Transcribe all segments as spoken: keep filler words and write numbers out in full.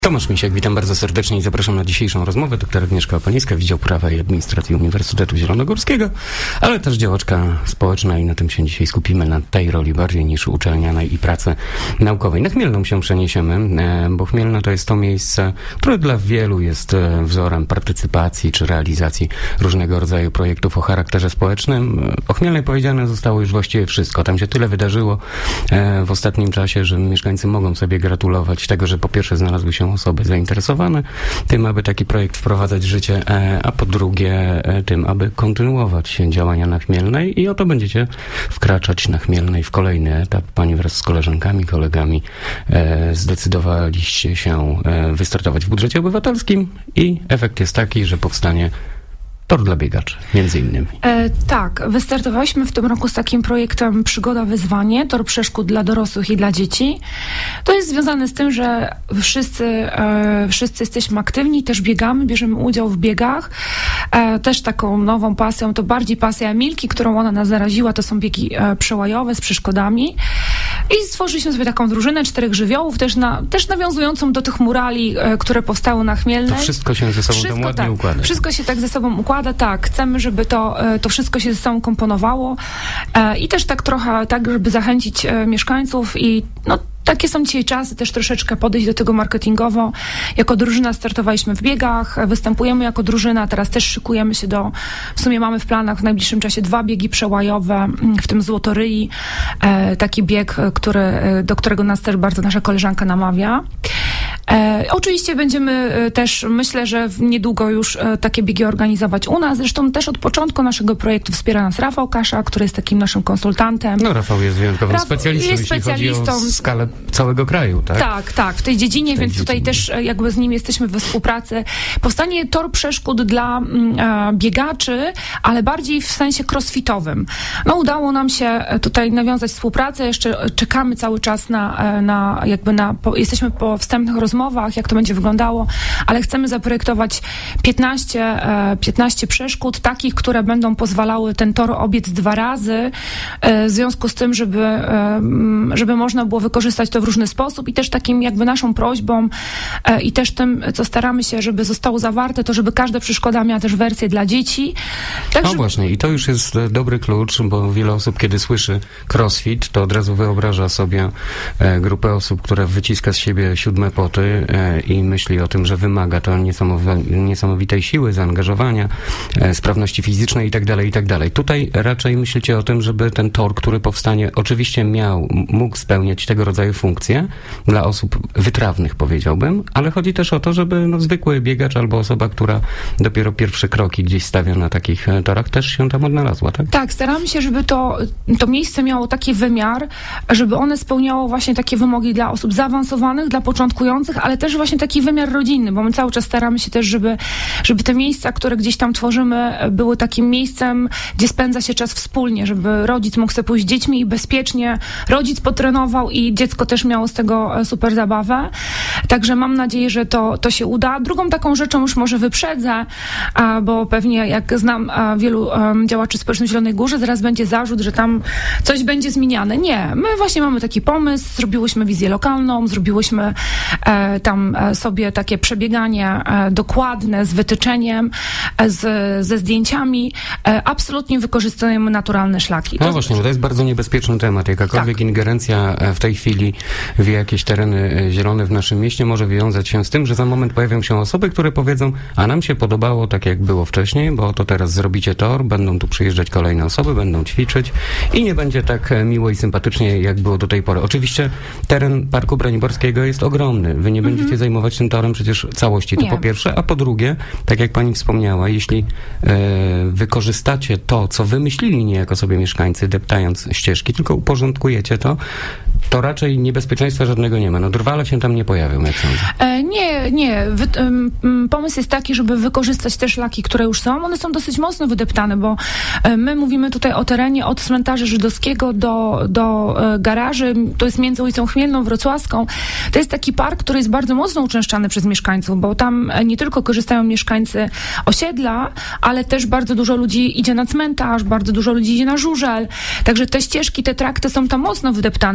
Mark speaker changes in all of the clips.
Speaker 1: Tomasz Misiak, witam bardzo serdecznie i zapraszam na dzisiejszą rozmowę. Doktor Agnieszka Opanińska, Wydział Prawa i Administracji Uniwersytetu Zielonogórskiego, ale też działaczka społeczna i na tym się dzisiaj skupimy, na tej roli bardziej niż uczelnianej i pracy naukowej. Na Chmielną się przeniesiemy, bo Chmielna to jest to miejsce, które dla wielu jest wzorem partycypacji czy realizacji różnego rodzaju projektów o charakterze społecznym. O Chmielnej powiedziane zostało już właściwie wszystko. Tam się tyle wydarzyło w ostatnim czasie, że mieszkańcy mogą sobie gratulować tego, że po pierwsze znalazły się osoby zainteresowane tym, aby taki projekt wprowadzać w życie, a po drugie tym, aby kontynuować działania na Chmielnej i oto będziecie wkraczać na Chmielnej w kolejny etap. Pani wraz z koleżankami, kolegami zdecydowaliście się wystartować w budżecie obywatelskim i efekt jest taki, że powstanie tor dla biegaczy, między innymi.
Speaker 2: E, tak, wystartowaliśmy w tym roku z takim projektem Przygoda Wyzwanie, tor przeszkód dla dorosłych i dla dzieci. To jest związane z tym, że wszyscy, e, wszyscy jesteśmy aktywni, też biegamy, bierzemy udział w biegach. E, też taką nową pasją, to bardziej pasja Emilki, którą ona nas zaraziła, to są biegi e, przełajowe z przeszkodami. I stworzyliśmy sobie taką drużynę czterech żywiołów, też, na, też nawiązującą do tych murali, e, które powstały na Chmielnej.
Speaker 1: To wszystko się ze sobą
Speaker 2: wszystko,
Speaker 1: tam ładnie
Speaker 2: tak,
Speaker 1: układa.
Speaker 2: Wszystko się tak ze sobą układa. Tak, chcemy, żeby to, to wszystko się ze sobą komponowało e, i też tak trochę, tak, żeby zachęcić e, mieszkańców i no takie są dzisiaj czasy, też troszeczkę podejść do tego marketingowo. Jako drużyna startowaliśmy w biegach, występujemy jako drużyna, teraz też szykujemy się do, w sumie mamy w planach w najbliższym czasie dwa biegi przełajowe, w tym Złotoryi, e, taki bieg, który, do którego nas też bardzo nasza koleżanka namawia. E, oczywiście będziemy e, też, myślę, że niedługo już e, takie biegi organizować u nas. Zresztą też od początku naszego projektu wspiera nas Rafał Kasza, który jest takim naszym konsultantem.
Speaker 1: No Rafał jest wyjątkowym
Speaker 2: Raf-
Speaker 1: specjalistą,
Speaker 2: jest
Speaker 1: jeśli
Speaker 2: specjalistą.
Speaker 1: chodzi o skalę całego kraju, tak?
Speaker 2: Tak, tak, w tej dziedzinie, w tej więc dziedzinie. Tutaj też e, jakby z nim jesteśmy we współpracy. Powstanie tor przeszkód dla e, biegaczy, ale bardziej w sensie crossfitowym. No udało nam się tutaj nawiązać współpracę, jeszcze czekamy cały czas na, na jakby na, po, jesteśmy po wstępnych rozmowach, jak to będzie wyglądało, ale chcemy zaprojektować piętnaście, piętnaście przeszkód, takich, które będą pozwalały ten tor obiec dwa razy, w związku z tym, żeby, żeby można było wykorzystać to w różny sposób i też takim jakby naszą prośbą i też tym, co staramy się, żeby zostało zawarte, to żeby każda przeszkoda miała też wersję dla dzieci. Tak,
Speaker 1: no
Speaker 2: żeby...
Speaker 1: właśnie, i to już jest dobry klucz, bo wiele osób, kiedy słyszy crossfit, to od razu wyobraża sobie grupę osób, która wyciska z siebie siódme poty i myśli o tym, że wymaga to niesamowi- niesamowitej siły, zaangażowania, e, sprawności fizycznej i tak dalej, i tak dalej. Tutaj raczej myślicie o tym, żeby ten tor, który powstanie, oczywiście miał, mógł spełniać tego rodzaju funkcje dla osób wytrawnych, powiedziałbym, ale chodzi też o to, żeby no, zwykły biegacz albo osoba, która dopiero pierwsze kroki gdzieś stawia na takich torach, też się tam odnalazła, tak?
Speaker 2: Tak, staramy się, żeby to, to miejsce miało taki wymiar, żeby one spełniało właśnie takie wymogi dla osób zaawansowanych, dla początkujących, ale też właśnie taki wymiar rodzinny, bo my cały czas staramy się też, żeby, żeby te miejsca, które gdzieś tam tworzymy, były takim miejscem, gdzie spędza się czas wspólnie, żeby rodzic mógł sobie pójść z dziećmi i bezpiecznie rodzic potrenował i dziecko też miało z tego super zabawę. Także mam nadzieję, że to, to się uda. Drugą taką rzeczą już może wyprzedzę, a, bo pewnie jak znam a, wielu a, działaczy społecznych w Zielonej Górze, zaraz będzie zarzut, że tam coś będzie zmieniane. Nie, my właśnie mamy taki pomysł, zrobiłyśmy wizję lokalną, zrobiłyśmy e, tam e, sobie takie przebieganie e, dokładne z wytyczeniem, e, z, ze zdjęciami. E, absolutnie wykorzystujemy naturalne szlaki.
Speaker 1: No
Speaker 2: to
Speaker 1: właśnie, bo to jest bardzo niebezpieczny temat. Jakakolwiek tak. ingerencja w tej chwili w jakieś tereny zielone w naszym mieście może wiązać się z tym, że za moment pojawią się osoby, które powiedzą, a nam się podobało tak, jak było wcześniej, bo to teraz zrobicie tor, będą tu przyjeżdżać kolejne osoby, będą ćwiczyć i nie będzie tak miło i sympatycznie, jak było do tej pory. Oczywiście teren Parku Braniborskiego jest ogromny. Wy nie będziecie mm-hmm. zajmować tym torem przecież całości, to nie. po pierwsze, a po drugie, tak jak pani wspomniała, jeśli e, wykorzystacie to, co wymyślili niejako sobie mieszkańcy, deptając ścieżki, tylko uporządkujecie to, to raczej niebezpieczeństwa żadnego nie ma. No drwale się tam nie pojawią, jak sądzę.
Speaker 2: E, nie, nie. Wy, um, pomysł jest taki, żeby wykorzystać te szlaki, które już są. One są dosyć mocno wydeptane, bo e, my mówimy tutaj o terenie od cmentarza żydowskiego do, do e, garaży. To jest między ulicą Chmielną, Wrocławską. To jest taki park, który jest bardzo mocno uczęszczany przez mieszkańców, bo tam nie tylko korzystają mieszkańcy osiedla, ale też bardzo dużo ludzi idzie na cmentarz, bardzo dużo ludzi idzie na żużel. Także te ścieżki, te trakty są tam mocno wydeptane. Tam są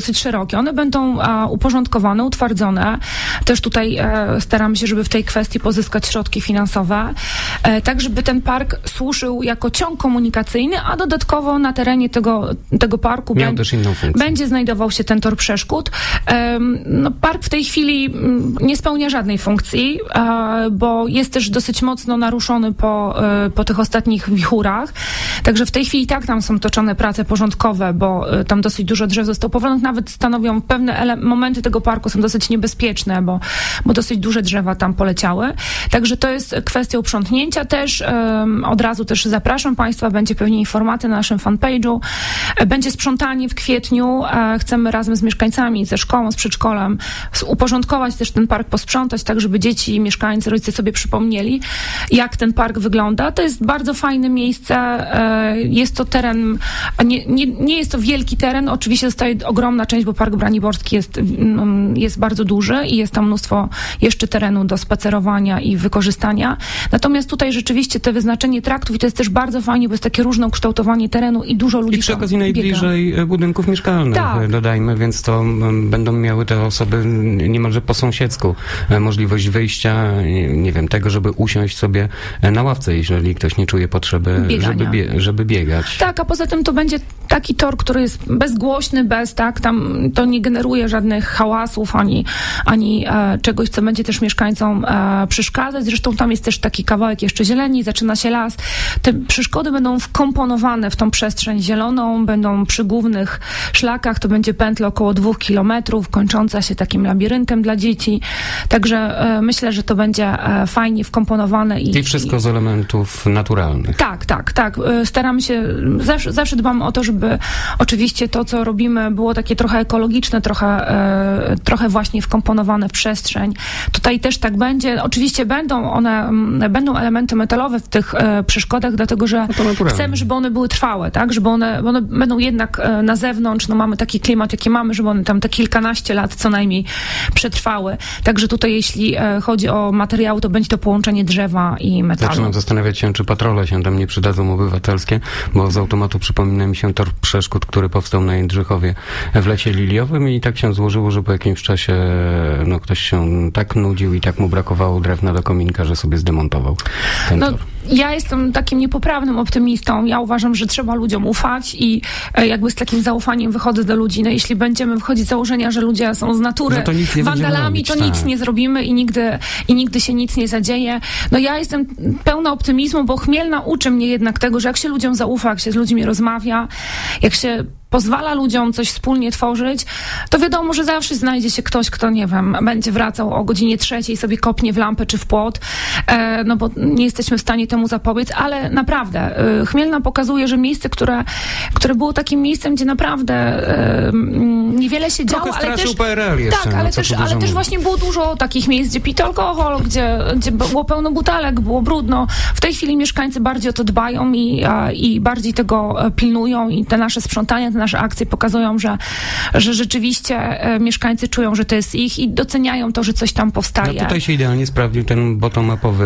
Speaker 2: dosyć szerokie. One będą e, uporządkowane, utwardzone. Też tutaj e, staramy się, żeby w tej kwestii pozyskać środki finansowe, e, tak żeby ten park służył jako ciąg komunikacyjny, a dodatkowo na terenie tego, tego parku
Speaker 1: Miał
Speaker 2: bę-
Speaker 1: też inną funkcję.
Speaker 2: będzie znajdował się ten tor przeszkód. E, no, park w tej chwili m, nie spełnia żadnej funkcji, e, bo jest też dosyć mocno naruszony po, e, po tych ostatnich wichurach. Także w tej chwili tak tam są toczone prace porządkowe, bo e, tam dosyć dużo drzew zostało powalonych. Nawet stanowią pewne ele- momenty tego parku są dosyć niebezpieczne, bo, bo dosyć duże drzewa tam poleciały. Także to jest kwestia uprzątnięcia też. Um, od razu też zapraszam Państwa, będzie pewnie informacja na naszym fanpage'u. E, Będzie sprzątanie w kwietniu. E, Chcemy razem z mieszkańcami, ze szkołą, z przedszkolem s- uporządkować też ten park, posprzątać, tak żeby dzieci, mieszkańcy, rodzice sobie przypomnieli, jak ten park wygląda. To jest bardzo fajne miejsce. E, Jest to teren, nie, nie, nie jest to wielki teren. Oczywiście zostaje ogromna część, bo Park Braniborski jest, mm, jest bardzo duży i jest tam mnóstwo jeszcze terenu do spacerowania i wykorzystania. Natomiast tutaj rzeczywiście te wyznaczenie traktów i to jest też bardzo fajnie, bo jest takie różne ukształtowanie terenu i dużo ludzi
Speaker 1: I przy
Speaker 2: tam
Speaker 1: okazji
Speaker 2: biega.
Speaker 1: najbliżej budynków mieszkalnych,
Speaker 2: Tak.
Speaker 1: dodajmy, więc to m, będą miały te osoby niemalże po sąsiedzku e, możliwość wyjścia, nie, nie wiem, tego, żeby usiąść sobie e, na ławce, jeżeli ktoś nie czuje potrzeby,
Speaker 2: Biegania.
Speaker 1: żeby, bie, żeby biegać.
Speaker 2: Tak, a poza tym to będzie taki tor, który jest bezgłośny, bez, tak, tam to nie generuje żadnych hałasów, ani, ani e, czegoś, co będzie też mieszkańcom e, przeszkadzać. Zresztą tam jest też taki kawałek jeszcze zieleni, zaczyna się las. Te przeszkody będą wkomponowane w tą przestrzeń zieloną, będą przy głównych szlakach, to będzie pętla około dwóch kilometrów, kończąca się takim labiryntem dla dzieci. Także e, myślę, że to będzie e, fajnie wkomponowane. I,
Speaker 1: I wszystko z elementów naturalnych.
Speaker 2: Tak, tak, tak. Y, Staramy się, zawsze, zawsze dbamy o to, żeby oczywiście to, co robimy, było takie trochę ekologiczne, trochę, e, trochę właśnie wkomponowane w przestrzeń. Tutaj też tak będzie. Oczywiście będą one, m, będą elementy metalowe w tych e, przeszkodach, dlatego że
Speaker 1: No to naturalnie.
Speaker 2: chcemy, żeby one były trwałe, tak? Żeby one, one będą jednak e, na zewnątrz, no mamy taki klimat, jaki mamy, żeby one tam te kilkanaście lat co najmniej przetrwały. Także tutaj, jeśli e, chodzi o materiały, to będzie to połączenie drzewa i metalu.
Speaker 1: Zaczynam zastanawiać się, czy patrole się tam nie przydadzą obywatelskie, bo z automatu przypomina mi się tor przeszkód, który powstał na Jędrzychowie w Lesie Liliowym i tak się złożyło, że po jakimś czasie no, ktoś się tak nudził i tak mu brakowało drewna do kominka, że sobie zdemontował ten
Speaker 2: No,
Speaker 1: tor.
Speaker 2: ja jestem takim niepoprawnym optymistą. Ja uważam, że trzeba ludziom ufać i e, jakby z takim zaufaniem wychodzę do ludzi. No, jeśli będziemy wychodzić z założenia, że ludzie są z natury
Speaker 1: No to nic nie będziemy
Speaker 2: wandalami,
Speaker 1: robić,
Speaker 2: to
Speaker 1: tak.
Speaker 2: nic nie zrobimy i nigdy, i nigdy się nic nie zadzieje. No ja jestem pełna optymizmu, bo Chmielna uczy mnie jednak tego, że jak się ludziom zaufa, jak się z ludźmi rozmawia, jak się pozwala ludziom coś wspólnie tworzyć, to wiadomo, że zawsze znajdzie się ktoś, kto, nie wiem, będzie wracał o godzinie trzeciej, sobie kopnie w lampę czy w płot, e, no bo nie jesteśmy w stanie temu zapobiec, ale naprawdę e, Chmielna pokazuje, że miejsce, które, które było takim miejscem, gdzie naprawdę e, m, niewiele się
Speaker 1: Trochę
Speaker 2: działo, ale
Speaker 1: straszył
Speaker 2: też...
Speaker 1: P R L jeszcze,
Speaker 2: Tak,
Speaker 1: no,
Speaker 2: ale,
Speaker 1: co
Speaker 2: też,
Speaker 1: tu dużo
Speaker 2: ale też
Speaker 1: mówić.
Speaker 2: właśnie było dużo takich miejsc, gdzie pito alkohol, gdzie, gdzie było pełno butelek, było brudno. W tej chwili mieszkańcy bardziej o to dbają i, a, i bardziej tego e, pilnują i te nasze sprzątania, te nasze akcje pokazują, że, że rzeczywiście e, mieszkańcy czują, że to jest ich i doceniają to, że coś tam powstaje.
Speaker 1: No tutaj się idealnie sprawdził ten bottom-upowy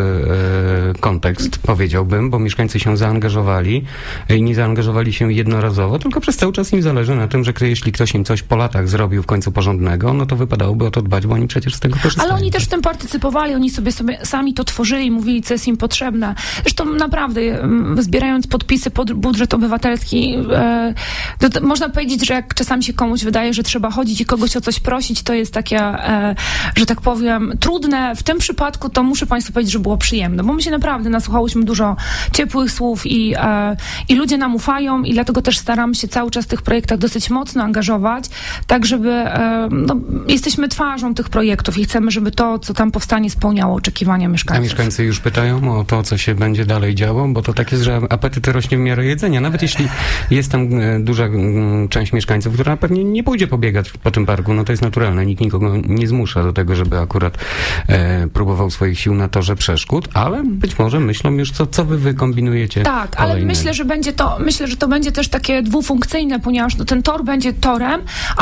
Speaker 1: e, kontekst, powiedziałbym, bo mieszkańcy się zaangażowali i nie zaangażowali się jednorazowo, tylko przez cały czas im zależy na tym, że kto- jeśli ktoś im coś po latach zrobił w końcu porządnego, no to wypadałoby o to dbać, bo oni przecież z tego korzystają.
Speaker 2: Ale oni też w tym partycypowali, oni sobie, sobie sami to tworzyli, mówili, co jest im potrzebne. Zresztą naprawdę, mm, zbierając podpisy pod budżet obywatelski, e, to, to można powiedzieć, że jak czasami się komuś wydaje, że trzeba chodzić i kogoś o coś prosić, to jest takie, e, że tak powiem, trudne. W tym przypadku to muszę Państwu powiedzieć, że było przyjemne, bo my się naprawdę nasłuchałyśmy dużo ciepłych słów i, e, i ludzie nam ufają i dlatego też staramy się cały czas w tych projektach dosyć mocno angażować, tak żeby, e, no, jesteśmy twarzą tych projektów i chcemy, żeby to, co tam powstanie, spełniało oczekiwania
Speaker 1: A
Speaker 2: mieszkańców.
Speaker 1: mieszkańcy już pytają o to, co się będzie dalej działo, bo to tak jest, że apetyt rośnie w miarę jedzenia. Nawet jeśli jest tam e, duża m, część mieszkańców, która pewnie nie pójdzie pobiegać po tym parku, no to jest naturalne. Nikt nikogo nie zmusza do tego, żeby akurat e, próbował swoich sił na torze przeszkód, ale być może myślą już, co, co wy wykombinujecie.
Speaker 2: Tak, ale
Speaker 1: kolejne.
Speaker 2: myślę, że będzie to, myślę, że to będzie też takie dwufunkcyjne, ponieważ no, ten tor będzie torem,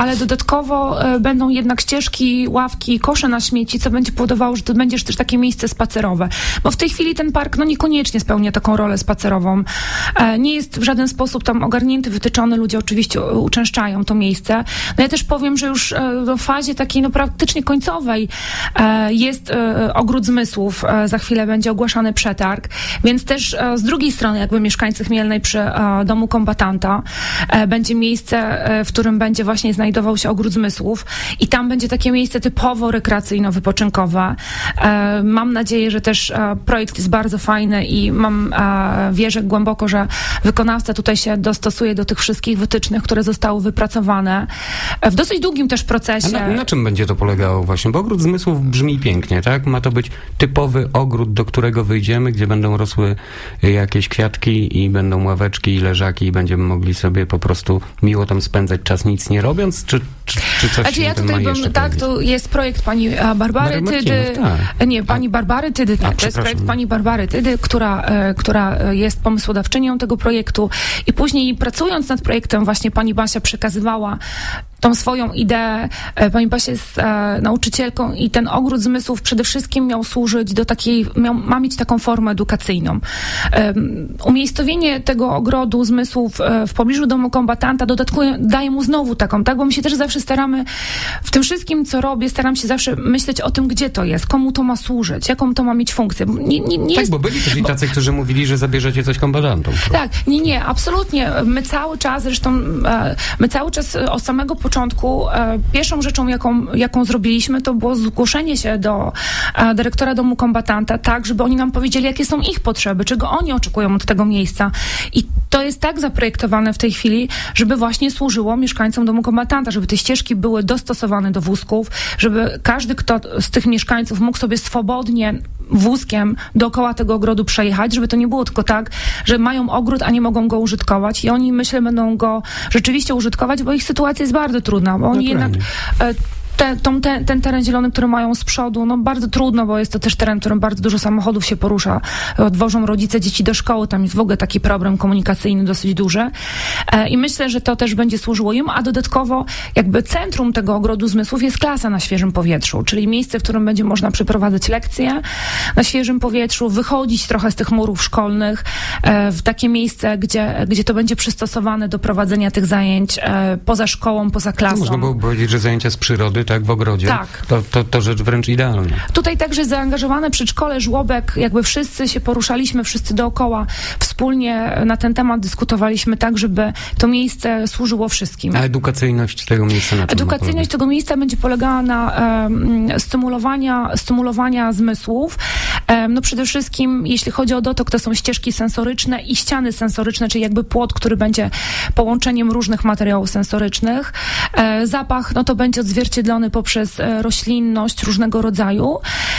Speaker 2: ale dodatkowo e, będą jednak ścieżki, ławki, kosze na śmieci, co będzie powodowało, że to będzie też takie miejsce spacerowe. Bo w tej chwili ten park no niekoniecznie spełnia taką rolę spacerową. E, nie jest w żaden sposób tam ogarnięty, wytyczony. Ludzie oczywiście uczęszczają to miejsce. No ja też powiem, że już e, w fazie takiej no praktycznie końcowej e, jest e, ogród zmysłów. E, za chwilę będzie ogłaszany przetarg. Więc też e, z drugiej strony jakby mieszkańcy Chmielnej przy e, domu kombatanta e, będzie miejsce, e, w którym będzie właśnie znajdował się ogród zmysłów i tam będzie takie miejsce typowo rekreacyjno-wypoczynkowe. E, mam nadzieję, że też e, projekt jest bardzo fajny i mam, e, wierzę głęboko, że wykonawca tutaj się dostosuje do tych wszystkich wytycznych, które zostały wypracowane e, w dosyć długim też procesie.
Speaker 1: Na, na czym będzie to polegało właśnie? Bo ogród zmysłów brzmi pięknie, tak? Ma to być typowy ogród, do którego wyjdziemy, gdzie będą rosły jakieś kwiatki i będą ławeczki i leżaki i będziemy mogli sobie po prostu miło tam spędzać czas, nic nie robiąc, czy, czy, czy coś
Speaker 2: znaczy,
Speaker 1: się
Speaker 2: ja tutaj bym, tak, pojawić? To jest projekt pani Barbary Tydy. Tak. Nie, pani A. Barbary Tydy, tak. A, to jest projekt pani Barbary Tydy, która, e, która jest pomysłodawczynią tego projektu i później pracując nad projektem właśnie pani Basia przekazywała tą swoją ideę. Pani Basia jest e, nauczycielką i ten ogród zmysłów przede wszystkim miał służyć do takiej, miał, ma mieć taką formę edukacyjną. E, umiejscowienie tego ogrodu zmysłów e, w pobliżu domu kombatanta dodatkuje, daje mu znowu taką, tak, bo my się też zawsze staramy, w tym wszystkim, co robię, staram się zawsze myśleć o tym, gdzie to jest, komu to ma służyć, jaką to ma mieć funkcję. Nie, nie, nie
Speaker 1: tak,
Speaker 2: jest,
Speaker 1: bo byli też i tacy, bo, którzy mówili, że zabierzecie coś kombatantom.
Speaker 2: Tak, nie, nie, absolutnie. My cały czas, zresztą e, my cały czas od samego początku początku e, pierwszą rzeczą, jaką, jaką zrobiliśmy, to było zgłoszenie się do e, dyrektora domu kombatanta, tak, żeby oni nam powiedzieli, jakie są ich potrzeby, czego oni oczekują od tego miejsca. I to jest tak zaprojektowane w tej chwili, żeby właśnie służyło mieszkańcom domu kombatanta, żeby te ścieżki były dostosowane do wózków, żeby każdy, kto z tych mieszkańców mógł sobie swobodnie wózkiem dookoła tego ogrodu przejechać, żeby to nie było tylko tak, że mają ogród, a nie mogą go użytkować i oni, myślę, będą go rzeczywiście użytkować, bo ich sytuacja jest bardzo trudna, bo oni jednak e, Te, tą, te, ten teren zielony, który mają z przodu, no bardzo trudno, bo jest to też teren, w którym bardzo dużo samochodów się porusza. Odwożą rodzice dzieci do szkoły, tam jest w ogóle taki problem komunikacyjny dosyć duży. E, I myślę, że to też będzie służyło im, a dodatkowo jakby centrum tego ogrodu zmysłów jest klasa na świeżym powietrzu, czyli miejsce, w którym będzie można przeprowadzać lekcje na świeżym powietrzu, wychodzić trochę z tych murów szkolnych, e, w takie miejsce, gdzie, gdzie to będzie przystosowane do prowadzenia tych zajęć e, poza szkołą, poza klasą.
Speaker 1: Można było powiedzieć, że zajęcia z przyrody, tak, w ogrodzie,
Speaker 2: tak.
Speaker 1: To, to, to rzecz wręcz idealna.
Speaker 2: Tutaj także zaangażowane przedszkole, żłobek, jakby wszyscy się poruszaliśmy, wszyscy dookoła, wspólnie na ten temat dyskutowaliśmy tak, żeby to miejsce służyło wszystkim.
Speaker 1: A edukacyjność tego miejsca na czym
Speaker 2: Edukacyjność tego miejsca będzie polegała na um, stymulowania, stymulowania zmysłów. Um, no przede wszystkim, jeśli chodzi o dotok, to są ścieżki sensoryczne i ściany sensoryczne, czyli jakby płot, który będzie połączeniem różnych materiałów sensorycznych. E, zapach, no to będzie odzwierciedlony poprzez roślinność różnego rodzaju.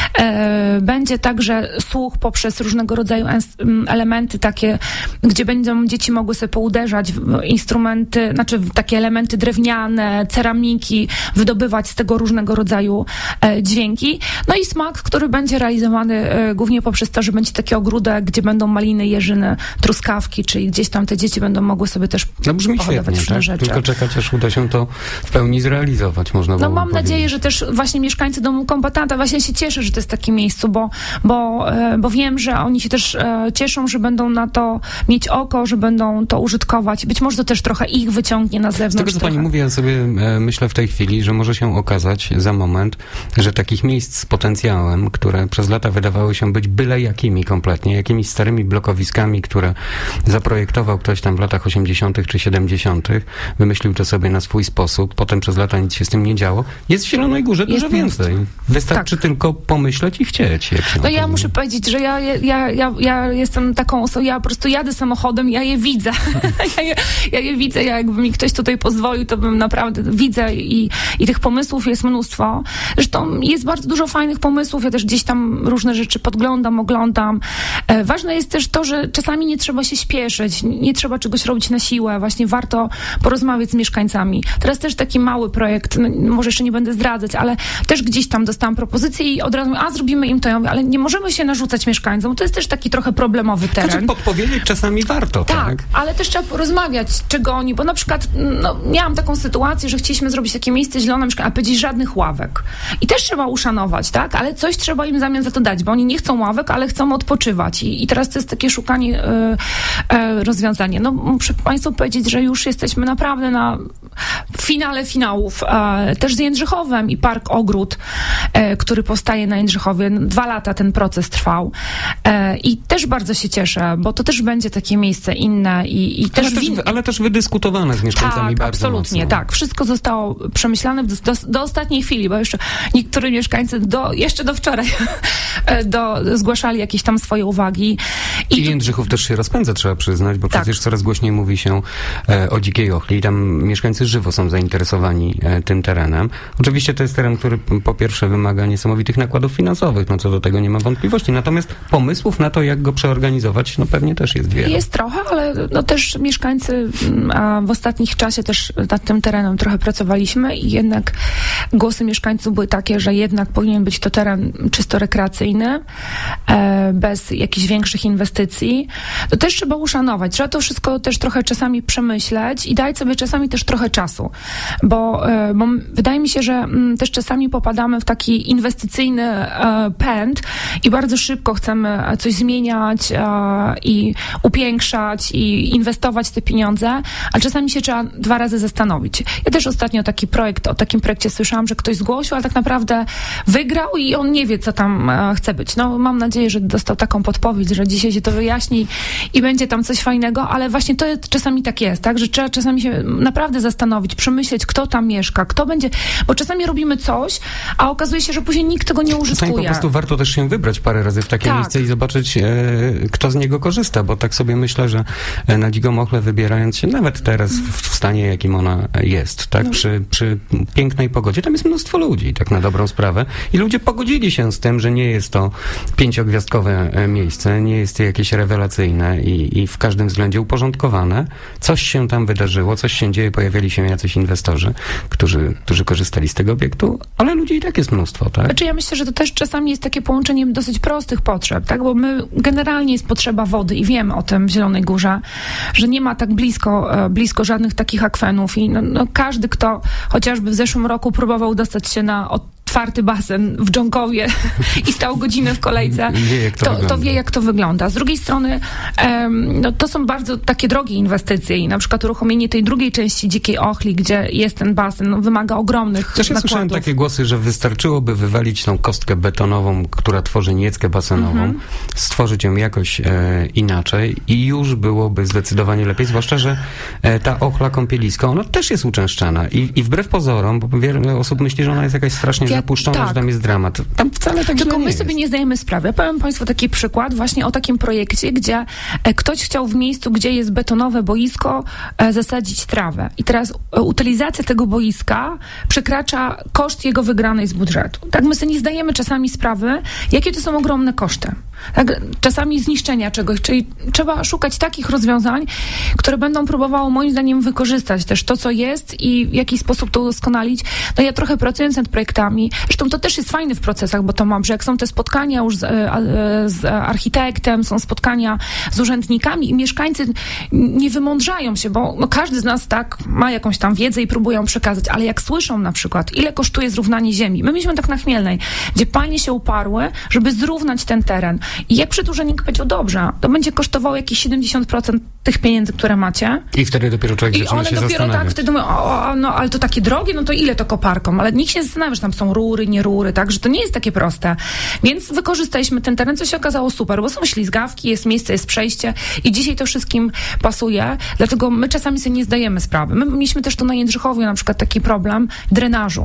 Speaker 2: E, będzie także słuch poprzez różnego rodzaju elementy takie, gdzie będą dzieci mogły sobie pouderzać w instrumenty, znaczy w takie elementy drewniane, ceramiki, wydobywać z tego różnego rodzaju e, dźwięki. No i smak, który będzie realizowany e, głównie poprzez to, że będzie taki ogródek, gdzie będą maliny, jeżyny, truskawki, czyli gdzieś tam te dzieci będą mogły sobie też
Speaker 1: no brzmi świetnie, tak?
Speaker 2: rzeczy.
Speaker 1: Tylko czekać, aż uda się to w pełni zrealizować, można było
Speaker 2: No mam
Speaker 1: powiedzieć.
Speaker 2: nadzieję, że też właśnie mieszkańcy domu kombatanta, właśnie się cieszę, że to jest takie miejsce, bo, bo, bo wiem, że oni się też cieszą, że będą na to mieć oko, że będą to użytkować. Być może to też trochę ich wyciągnie na zewnątrz.
Speaker 1: Z tego, co
Speaker 2: trochę.
Speaker 1: pani mówi, ja sobie e, myślę w tej chwili, że może się okazać za moment, że takich miejsc z potencjałem, które przez lata wydawały się być byle jakimi kompletnie, jakimiś starymi blokowiskami, które zaprojektował ktoś tam w latach osiemdziesiątych czy siedemdziesiątych, wymyślił to sobie na swój sposób, potem przez lata nic się z tym nie działo. Jest w Zielonej Górze
Speaker 2: jest
Speaker 1: dużo więcej. Wystarczy tak. tylko pomyśleć i chcieć. Jak się
Speaker 2: no ja muszę powiedzieć, że ja, ja, ja, ja jestem taką osobą, ja po prostu jadę samochodem, ja je widzę. ja, je, ja je widzę, ja jakby mi ktoś tutaj pozwolił, to bym naprawdę widzę i, i tych pomysłów jest mnóstwo. Zresztą jest bardzo dużo fajnych pomysłów, ja też gdzieś tam różne rzeczy rzeczy podglądam, oglądam. E, ważne jest też to, że czasami nie trzeba się śpieszyć, nie trzeba czegoś robić na siłę, właśnie warto porozmawiać z mieszkańcami. Teraz też taki mały projekt, no, może jeszcze nie będę zdradzać, ale też gdzieś tam dostałam propozycję i od razu mówię, a zrobimy im to, ja mówię, ale nie możemy się narzucać mieszkańcom, bo to jest też taki trochę problemowy teren.
Speaker 1: Znaczy podpowiedzieć czasami warto, tak?
Speaker 2: Tak, ale też trzeba porozmawiać, czego oni, bo na przykład no, miałam taką sytuację, że chcieliśmy zrobić takie miejsce zielone, a powiedzieć żadnych ławek. I też trzeba uszanować, tak? Ale coś trzeba im w zamian za to dać, bo oni nie chcą ławek, ale chcą odpoczywać. I, i teraz to jest takie szukanie e, e, rozwiązania. No muszę Państwu powiedzieć, że już jesteśmy naprawdę na finale finałów. E, też z Jędrzychowem i Park Ogród, e, który powstaje na Jędrzychowie. Dwa lata ten proces trwał. E, I też bardzo się cieszę, bo to też będzie takie miejsce inne i, i też...
Speaker 1: Ale też, ale też wydyskutowane z mieszkańcami
Speaker 2: tak,
Speaker 1: bardzo
Speaker 2: absolutnie,
Speaker 1: mocno.
Speaker 2: tak. Wszystko zostało przemyślane do, do, do ostatniej chwili, bo jeszcze niektórzy mieszkańcy do, jeszcze do wczoraj do, zgłaszali jakieś tam swoje uwagi.
Speaker 1: I, I Jędrzychów też się rozpędza, trzeba przyznać, bo tak. przecież coraz głośniej mówi się e, o Dzikiej Ochli. Tam mieszkańcy żywo są zainteresowani e, tym terenem. Oczywiście to jest teren, który po pierwsze wymaga niesamowitych nakładów finansowych, no co do tego nie ma wątpliwości. Natomiast pomysłów na to, jak go przeorganizować, no pewnie też jest wiele.
Speaker 2: Jest trochę, ale no też mieszkańcy a w ostatnich czasie też nad tym terenem trochę pracowaliśmy i jednak głosy mieszkańców były takie, że jednak powinien być to teren czysto rekreacyjny, e, bez jakichś większych inwestycji. To też trzeba uszanować. Trzeba to wszystko też trochę czasami przemyśleć i dać sobie czasami też trochę czasu, bo, e, bo wydaje mi się, że m, też czasami popadamy w taki inwestycyjny e, pęd i bardzo szybko chcemy coś zmieniać e, i upiększać i inwestować te pieniądze, ale czasami się trzeba dwa razy zastanowić. Ja też ostatnio taki projekt, o takim projekcie słyszałam, że ktoś zgłosił, ale tak naprawdę wygrał i on nie wie, co tam e, chce być. No mam nadzieję, że dostał taką podpowiedź, że dzisiaj się to wyjaśni i będzie tam coś fajnego, ale właśnie to jest, czasami tak jest, tak, że trzeba czasami się naprawdę zastanowić, przemyśleć, kto tam mieszka, kto będzie, bo czasami robimy coś, a okazuje się, że później nikt tego nie użytkuje.
Speaker 1: Czasami po prostu warto też się wybrać parę razy w takie
Speaker 2: tak.
Speaker 1: miejsce i zobaczyć, e, kto z niego korzysta, bo tak sobie myślę, że na Dziką Ochlę wybierając się nawet teraz w, w stanie, jakim ona jest, tak, no. przy, przy pięknej pogodzie, tam jest mnóstwo ludzi, tak na dobrą sprawę i ludzie pogodzili się z tym, że nie jest to pięciogwiazdkowe miejsce, nie jest jakieś rewelacyjne i, i w każdym względzie uporządkowane. Coś się tam wydarzyło, coś się dzieje, pojawiali się jacyś inwestorzy, którzy, którzy korzystali z tego obiektu, ale ludzi i tak jest mnóstwo, tak?
Speaker 2: Znaczy ja myślę, że to też czasami jest takie połączenie dosyć prostych potrzeb, tak, bo my generalnie jest potrzeba wody i wiemy o tym w Zielonej Górze, że nie ma tak blisko, blisko żadnych takich akwenów i no, no każdy, kto chociażby w zeszłym roku próbował dostać się na otwarty basen w Dżonkowie i stał godzinę w kolejce,
Speaker 1: wie, jak to,
Speaker 2: to, to wie, jak to wygląda. Z drugiej strony um, no, to są bardzo takie drogie inwestycje i na przykład uruchomienie tej drugiej części Dzikiej Ochli, gdzie jest ten basen, no, wymaga ogromnych
Speaker 1: Też ja
Speaker 2: nakładów.
Speaker 1: słyszałem takie głosy, że wystarczyłoby wywalić tą kostkę betonową, która tworzy nieckę basenową, mhm. stworzyć ją jakoś e, inaczej i już byłoby zdecydowanie lepiej, zwłaszcza, że e, ta Ochla kąpieliska, ona też jest uczęszczana i, i wbrew pozorom, bo wiele osób myśli, że ona jest jakaś strasznie ja, zapuszczona, tak. że tam jest dramat. Tam wcale tak
Speaker 2: Tylko my
Speaker 1: nie
Speaker 2: sobie
Speaker 1: jest.
Speaker 2: nie zdajemy sprawy. Ja powiem Państwu taki przykład właśnie o takim projekcie, gdzie e, ktoś chciał w miejscu, gdzie jest betonowe boisko, e, zasadzić trawę. I teraz e, utylizacja tego boiska przekracza koszt jego wygranej z budżetu. Tak, my sobie nie zdajemy czasami sprawy, jakie to są ogromne koszty. Tak, czasami zniszczenia czegoś, czyli trzeba szukać takich rozwiązań, które będą próbowały moim zdaniem wykorzystać też to, co jest i w jakiś sposób to udoskonalić. No ja trochę pracując nad projektami, zresztą to też jest fajne w procesach, bo to mam, że jak są te spotkania już z, z architektem, są spotkania z urzędnikami i mieszkańcy nie wymądrzają się, bo no każdy z nas tak ma jakąś tam wiedzę i próbują przekazać, ale jak słyszą na przykład, ile kosztuje zrównanie ziemi. My mieliśmy tak na Chmielnej, gdzie panie się uparły, żeby zrównać ten teren. I jak przedłużennik powiedział, dobrze, to będzie kosztowało jakieś siedemdziesiąt procent tych pieniędzy, które macie.
Speaker 1: I wtedy dopiero człowiek
Speaker 2: I
Speaker 1: zaczyna
Speaker 2: one
Speaker 1: się
Speaker 2: dopiero
Speaker 1: zastanawiać.
Speaker 2: tak wtedy mówią, o, o, no ale to takie drogie, no to ile to koparką? Ale nikt się zastanawia, że tam są rury, nie rury, tak, że to nie jest takie proste. Więc wykorzystaliśmy ten teren, co się okazało super, bo są ślizgawki, jest miejsce, jest przejście i dzisiaj to wszystkim pasuje, dlatego my czasami sobie nie zdajemy sprawy. My mieliśmy też tu na Jędrzychowie na przykład taki problem drenażu.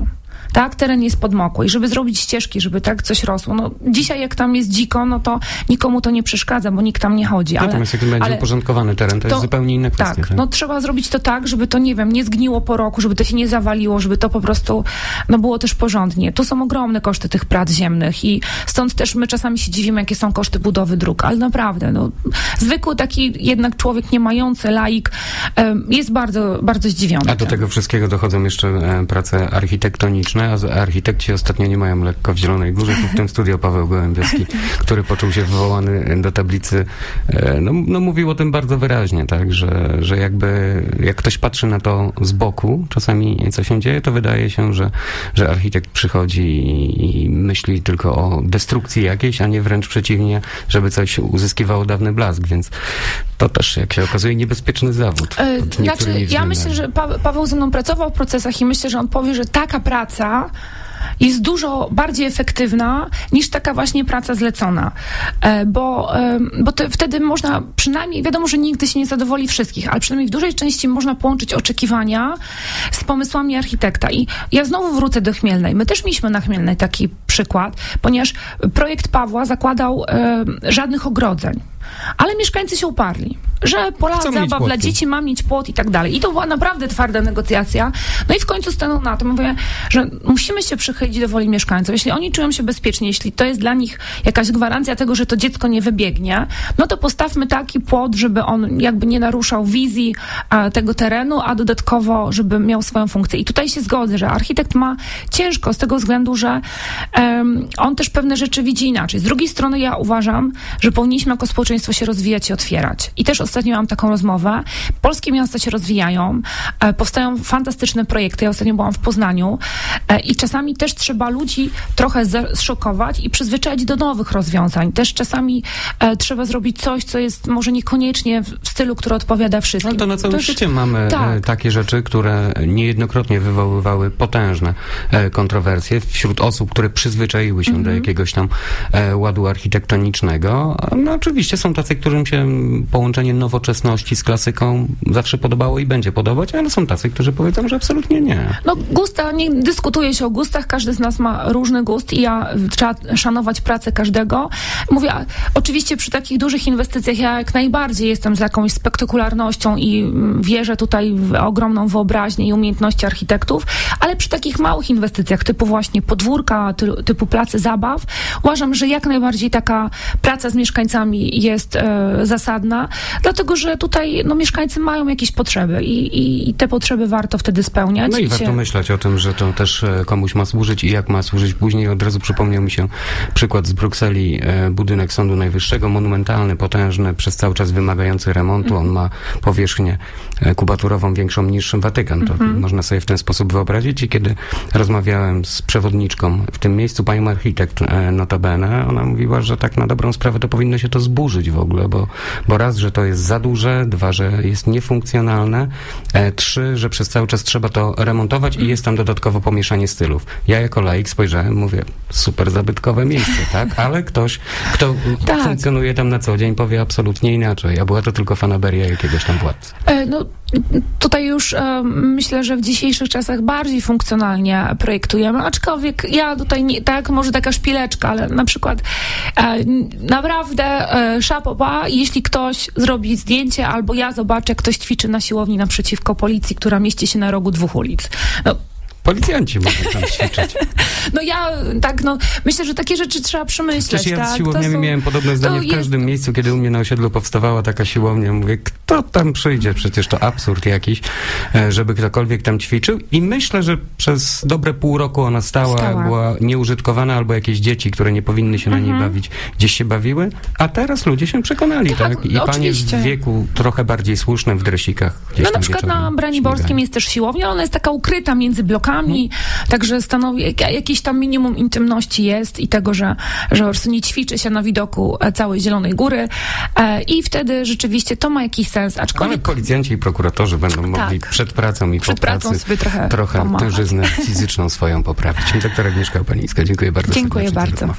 Speaker 2: tak, teren jest podmokły i żeby zrobić ścieżki, żeby tak coś rosło. No, dzisiaj jak tam jest dziko, no to nikomu to nie przeszkadza, bo nikt tam nie chodzi. Ale,
Speaker 1: Natomiast jak będzie
Speaker 2: ale
Speaker 1: uporządkowany teren, to, to jest zupełnie inna kwestia.
Speaker 2: Tak,
Speaker 1: tak,
Speaker 2: no trzeba zrobić to tak, żeby to, nie wiem, nie zgniło po roku, żeby to się nie zawaliło, żeby to po prostu, no było też porządnie. Tu są ogromne koszty tych prac ziemnych i stąd też my czasami się dziwimy, jakie są koszty budowy dróg, ale naprawdę, no, zwykły taki jednak człowiek nie mający, laik, jest bardzo, bardzo zdziwiony.
Speaker 1: A do tego wszystkiego dochodzą jeszcze prace architektoniczne, a architekci ostatnio nie mają lekko w Zielonej Górze. Tu w tym studio Paweł Gołębiowski, który poczuł się wywołany do tablicy, no, no mówił o tym bardzo wyraźnie, tak, że, że jakby jak ktoś patrzy na to z boku, czasami co się dzieje, to wydaje się, że, że architekt przychodzi i, i myśli tylko o destrukcji jakiejś, a nie wręcz przeciwnie, żeby coś uzyskiwało dawny blask, więc to też, jak się okazuje, niebezpieczny zawód.
Speaker 2: Yy, znaczy, ja myślę, że pa- Paweł ze mną pracował w procesach i myślę, że on powie, że taka praca jest dużo bardziej efektywna niż taka właśnie praca zlecona. E, bo e, bo to wtedy można przynajmniej, wiadomo, że nigdy się nie zadowoli wszystkich, ale przynajmniej w dużej części można połączyć oczekiwania z pomysłami architekta. I ja znowu wrócę do Chmielnej. My też mieliśmy na Chmielnej taki przykład, ponieważ projekt Pawła zakładał e, żadnych ogrodzeń. Ale mieszkańcy się uparli, że plac zabaw dla dzieci ma mieć płot i tak dalej. I to była naprawdę twarda negocjacja. No i w końcu stanął na to. Mówię, że musimy się przychylić do woli mieszkańców. Jeśli oni czują się bezpiecznie, jeśli to jest dla nich jakaś gwarancja tego, że to dziecko nie wybiegnie, no to postawmy taki płot, żeby on jakby nie naruszał wizji a, tego terenu, a dodatkowo, żeby miał swoją funkcję. I tutaj się zgodzę, że architekt ma ciężko z tego względu, że um, on też pewne rzeczy widzi inaczej. Z drugiej strony ja uważam, że powinniśmy jako społeczeństwo się rozwijać i otwierać. I też ostatnio miałam taką rozmowę. Polskie miasta się rozwijają, e, powstają fantastyczne projekty. Ja ostatnio byłam w Poznaniu e, i czasami też trzeba ludzi trochę zszokować i przyzwyczaić do nowych rozwiązań. Też czasami e, trzeba zrobić coś, co jest może niekoniecznie w stylu, który odpowiada wszystkim.
Speaker 1: No to na całym
Speaker 2: też,
Speaker 1: świecie mamy
Speaker 2: tak.
Speaker 1: e, takie rzeczy, które niejednokrotnie wywoływały potężne e, kontrowersje wśród osób, które przyzwyczaiły się mm-hmm. do jakiegoś tam e, ładu architektonicznego. No oczywiście są tacy, którym się połączenie nowoczesności z klasyką zawsze podobało i będzie podobać, ale są tacy, którzy powiedzą, że absolutnie nie.
Speaker 2: No gusta, nie dyskutuje się o gustach, każdy z nas ma różny gust i ja trzeba szanować pracę każdego. Mówię, oczywiście przy takich dużych inwestycjach ja jak najbardziej jestem za jakąś spektakularnością i wierzę tutaj w ogromną wyobraźnię i umiejętności architektów, ale przy takich małych inwestycjach typu właśnie podwórka, ty, typu place zabaw, uważam, że jak najbardziej taka praca z mieszkańcami jest e, zasadna, dlatego, że tutaj no, mieszkańcy mają jakieś potrzeby i, i, i te potrzeby warto wtedy spełniać.
Speaker 1: No i, i
Speaker 2: warto
Speaker 1: się... myśleć o tym, że to też komuś ma służyć i jak ma służyć później. Od razu przypomniał mi się przykład z Brukseli, e, budynek Sądu Najwyższego, monumentalny, potężny, przez cały czas wymagający remontu. Mm. On ma powierzchnię e, kubaturową większą niż Watykan. To mm-hmm. można sobie w ten sposób wyobrazić. I kiedy rozmawiałem z przewodniczką w tym miejscu, panią architekt e, notabene, ona mówiła, że tak na dobrą sprawę to powinno się to zburzyć w ogóle, bo, bo raz, że to jest za duże, dwa, że jest niefunkcjonalne, e, trzy, że przez cały czas trzeba to remontować i jest tam dodatkowo pomieszanie stylów. Ja jako laik spojrzałem, mówię, super zabytkowe miejsce, tak? Ale ktoś, kto tak. funkcjonuje tam na co dzień, powie absolutnie inaczej, a była to tylko fanaberia jakiegoś tam władcy.
Speaker 2: E, no, tutaj już e, myślę, że w dzisiejszych czasach bardziej funkcjonalnie projektujemy, aczkolwiek ja tutaj, nie, tak, może taka szpileczka, ale na przykład e, naprawdę e, szapoba, jeśli ktoś zrobi zdjęcie, albo ja zobaczę, jak ktoś ćwiczy na siłowni naprzeciwko policji, która mieści się na rogu dwóch ulic. No,
Speaker 1: policjanci mogą tam ćwiczyć.
Speaker 2: No ja tak, no myślę, że takie rzeczy trzeba przemyśleć.
Speaker 1: Przecież ja
Speaker 2: tak?
Speaker 1: z siłowniami są... miałem podobne zdanie w każdym jest... miejscu, kiedy u mnie na osiedlu powstawała taka siłownia. Mówię, kto tam przyjdzie? Przecież to absurd jakiś, żeby ktokolwiek tam ćwiczył. I myślę, że przez dobre pół roku ona stała, stała. była nieużytkowana, albo jakieś dzieci, które nie powinny się mhm. na niej bawić, gdzieś się bawiły, a teraz ludzie się przekonali, tak? tak? I no, panie w wieku trochę bardziej słusznym w dresikach.
Speaker 2: No na przykład na Braniborskim jest też siłownia, ona jest taka ukryta między blokami, Hmm. także stanowi, jakieś tam minimum intymności jest i tego, że, że po prostu nie ćwiczy się na widoku całej Zielonej Góry e, i wtedy rzeczywiście to ma jakiś sens. Aczkolwiek... Ale
Speaker 1: policjanci i prokuratorzy będą mogli tak. przed pracą i
Speaker 2: przed
Speaker 1: po pracy
Speaker 2: sobie trochę,
Speaker 1: trochę tężyznę fizyczną swoją poprawić. Doktor Agnieszka Opalińska, dziękuję bardzo.
Speaker 2: Dziękuję bardzo.